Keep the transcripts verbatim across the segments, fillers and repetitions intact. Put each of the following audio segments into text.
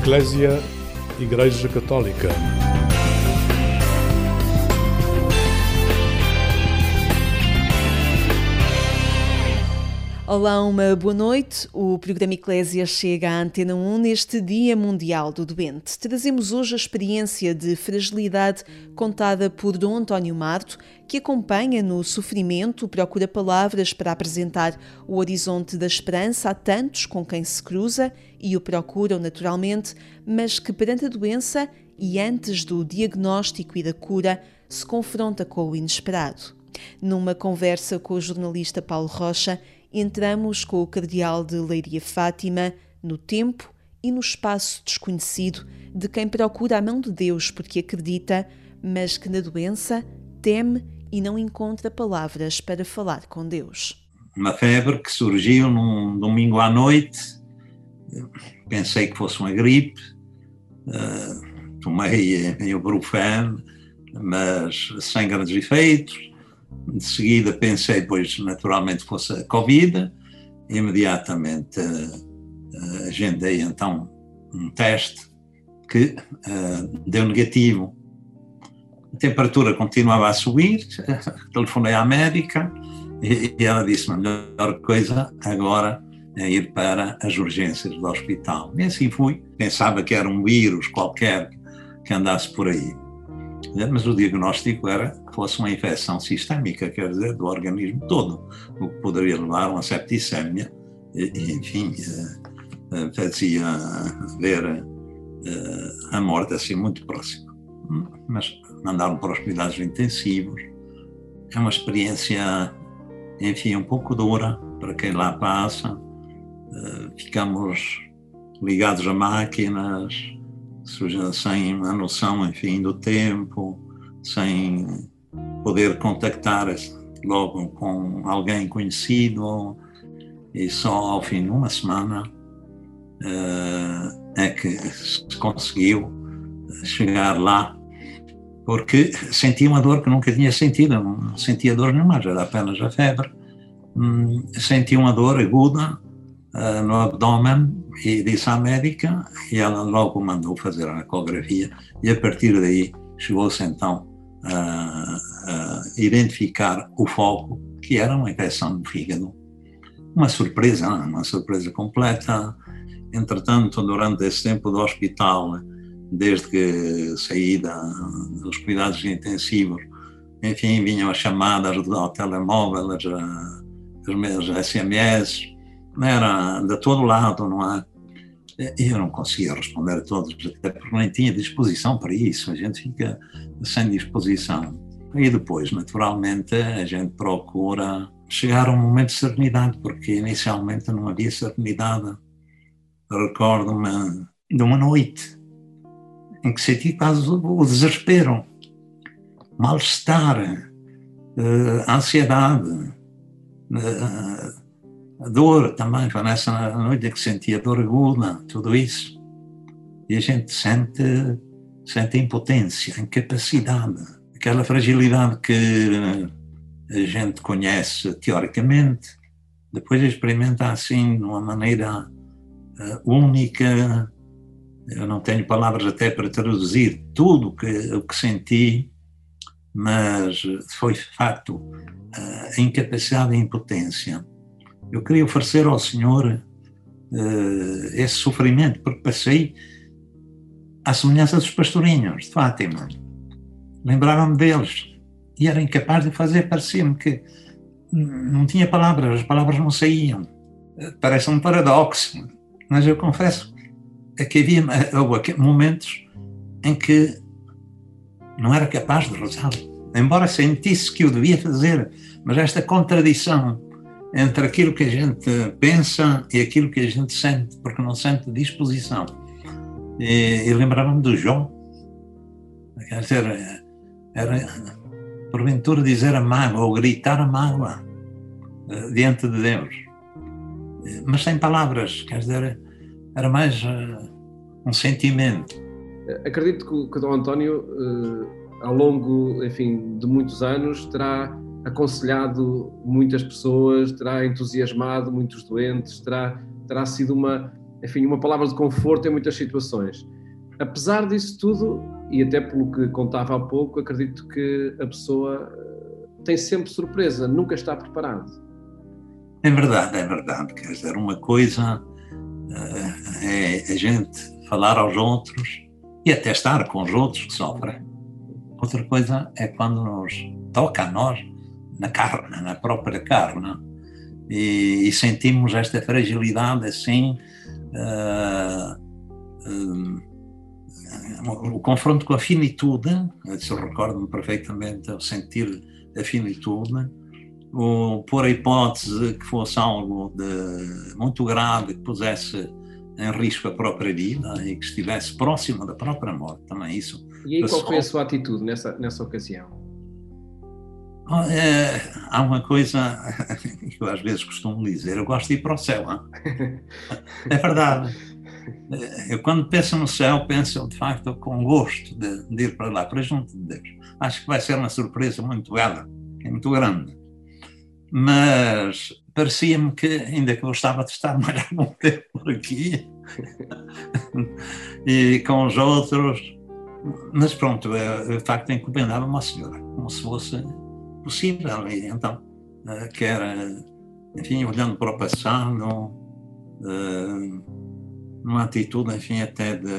Eclésia, Igreja Católica. Olá, uma boa noite. O programa Eclésia chega à Antena um neste Dia Mundial do Doente. Trazemos hoje a experiência de fragilidade contada por Dom António Marto, que acompanha no sofrimento, procura palavras para apresentar o horizonte da esperança a tantos com quem se cruza e o procuram naturalmente, mas que perante a doença e antes do diagnóstico e da cura se confronta com o inesperado. Numa conversa com o jornalista Paulo Rocha, entramos com o cardeal de Leiria Fátima no tempo e no espaço desconhecido de quem procura a mão de Deus porque acredita, mas que na doença teme e não encontra palavras para falar com Deus. Uma febre que surgiu num domingo à noite, pensei que fosse uma gripe, uh, tomei ibuprofeno, mas sem grandes efeitos. De seguida pensei, pois naturalmente fosse a Covid, imediatamente uh, agendei então um teste que uh, deu negativo. A temperatura continuava a subir, telefonei à médica e, e ela disse-me: a melhor coisa agora é ir para as urgências do hospital. E assim fui, pensava que era um vírus qualquer que andasse por aí. Mas o diagnóstico era que fosse uma infecção sistémica, quer dizer, do organismo todo, o que poderia levar a uma septicémia e, e enfim, fazia ver a morte assim muito próxima. Mas mandaram para os cuidados intensivos. É uma experiência, enfim, um pouco dura para quem lá passa. Ficamos ligados a máquinas, sem a noção, enfim, do tempo, sem poder contactar logo com alguém conhecido, e só ao fim de uma semana uh, é que se conseguiu chegar lá, porque sentia uma dor que nunca tinha sentido, não sentia dor nenhuma, já era apenas a febre, hum, sentia uma dor aguda uh, no abdômen. E disse à médica, e ela logo mandou fazer a ecografia, e a partir daí chegou-se então a, a identificar o foco, que era uma infecção no fígado. Uma surpresa, uma surpresa completa. Entretanto, durante esse tempo do hospital, desde que saí da, dos cuidados intensivos, enfim, vinham as chamadas ao telemóvel, as, as mesmas S M S, era de todo lado, não é? Eu não conseguia responder a todos, até porque nem tinha disposição para isso, a gente fica sem disposição. E depois, naturalmente, a gente procura chegar a um momento de serenidade, porque inicialmente não havia serenidade. Recordo-me de uma noite em que senti quase o desespero, mal-estar, a ansiedade, a dor também, foi nessa noite que sentia a dor aguda, tudo isso. E a gente sente, sente a impotência, a incapacidade, aquela fragilidade que a gente conhece teoricamente, depois experimenta assim de uma maneira uh, única. Eu não tenho palavras até para traduzir tudo que, o que senti, mas foi de facto uh, a incapacidade e a impotência. Eu queria oferecer ao Senhor uh, esse sofrimento, porque passei à semelhança dos pastorinhos de Fátima. Lembrava-me deles e era incapaz de fazer, parecia-me que não tinha palavras, as palavras não saíam. Parece um paradoxo, mas eu confesso que havia houve momentos em que não era capaz de rezar, embora sentisse que o devia fazer, mas esta contradição entre aquilo que a gente pensa e aquilo que a gente sente, porque não sente disposição. E, e lembrava-me do João, quer dizer, era porventura dizer a mágoa ou gritar a mágoa uh, diante de Deus, mas sem palavras, quer dizer, era mais uh, um sentimento. Acredito que, que Dom António, uh, ao longo, enfim, de muitos anos, terá aconselhado muitas pessoas, terá entusiasmado muitos doentes, terá, terá sido uma, enfim, uma palavra de conforto em muitas situações. Apesar disso tudo, e até pelo que contava há pouco, acredito que a pessoa tem sempre surpresa, nunca está preparado. É verdade, é verdade. Quer dizer, uma coisa é a gente falar aos outros e até estar com os outros que sofrem. Outra coisa é quando nos toca a nós, na carne, na própria carne, e, e sentimos esta fragilidade assim, uh, uh, o confronto com a finitude, isso recordo-me perfeitamente, o sentir a finitude, ou por a hipótese que fosse algo de muito grave, que pusesse em risco a própria vida e que estivesse próximo da própria morte, também isso. E aí qual foi a sua atitude nessa, nessa ocasião? É, há uma coisa que eu às vezes costumo dizer, eu gosto de ir para o céu. Hein? É verdade. Eu quando penso no céu, penso de facto com gosto de, de ir para lá, para junto de Deus. Acho que vai ser uma surpresa muito bela, muito grande. Mas parecia-me que ainda que eu gostava de estar mais algum tempo por aqui e com os outros, mas pronto, eu, de facto encomendava-me ao Senhor, como se fosse possível. E então, que era, enfim, olhando para o passado, numa atitude, enfim, até de,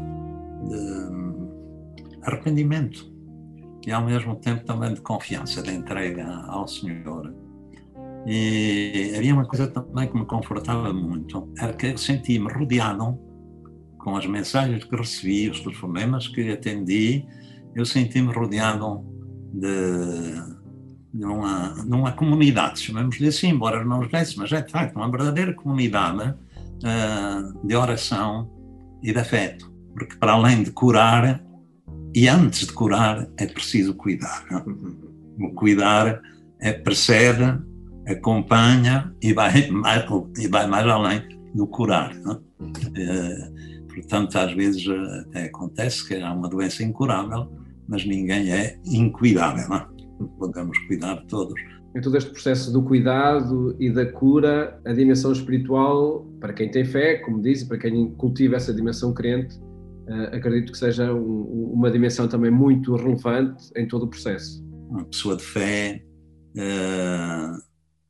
de arrependimento e ao mesmo tempo também de confiança, de entrega ao Senhor. E havia uma coisa também que me confortava muito, era que eu sentia-me rodeado com as mensagens que recebi, os telefonemas que atendi, eu sentia-me rodeado de, de, uma, de uma comunidade, chamamos-lhe assim, embora não os desse, mas é de facto uma verdadeira comunidade uh, de oração e de afeto, porque para além de curar, e antes de curar, é preciso cuidar. Não? O cuidar é precede, acompanha e vai mais, e vai mais além do curar. Não? Uh, portanto, às vezes até acontece que há uma doença incurável, mas ninguém é incuidável. Não? Podemos cuidar todos. Em todo este processo do cuidado e da cura, a dimensão espiritual, para quem tem fé, como disse, para quem cultiva essa dimensão crente, uh, acredito que seja um, uma dimensão também muito relevante em todo o processo. Uma pessoa de fé uh,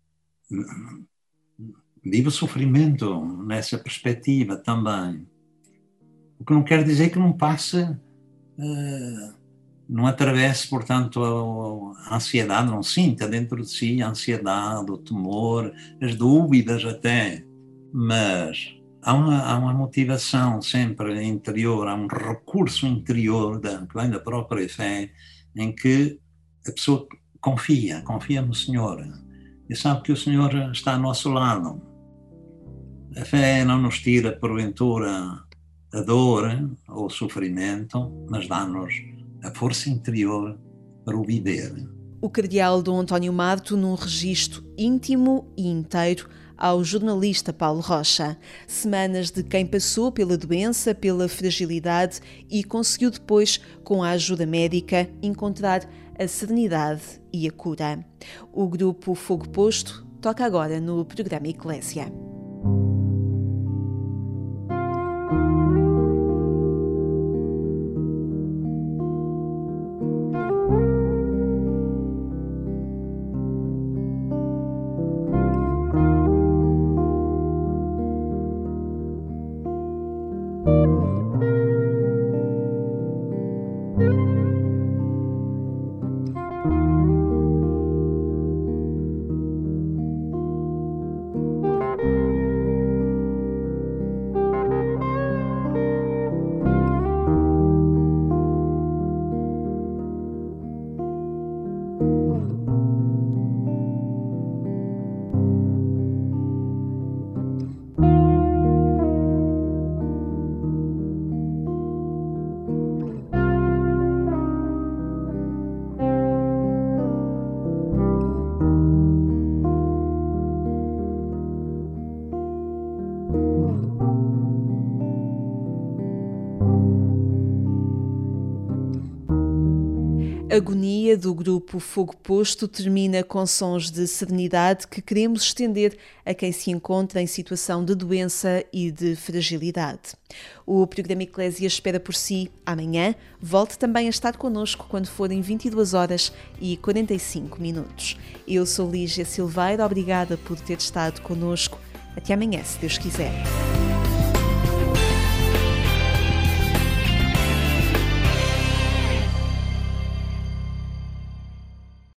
vive o sofrimento nessa perspectiva também. O que não quer dizer que não passe, uh, não atravesse, portanto, a, a ansiedade, não sinta dentro de si a ansiedade, o temor, as dúvidas até, mas há uma, há uma motivação sempre interior, há um recurso interior da, que vem da própria fé, em que a pessoa confia, confia no Senhor e sabe que o Senhor está ao nosso lado. A fé não nos tira, porventura, a dor ou o sofrimento, mas dá-nos a força interior para o viver. O cardeal Dom António Mato num registro íntimo e inteiro ao jornalista Paulo Rocha. Semanas de quem passou pela doença, pela fragilidade e conseguiu depois, com a ajuda médica, encontrar a serenidade e a cura. O grupo Fogo Posto toca agora no programa Eclésia. liturgia do grupo Fogo Posto termina com sons de serenidade que queremos estender a quem se encontra em situação de doença e de fragilidade. O programa Eclésia espera por si amanhã. Volte também a estar connosco quando forem vinte e duas horas e quarenta e cinco minutos. Eu sou Lígia Silveira, obrigada por ter estado connosco. Até amanhã, se Deus quiser.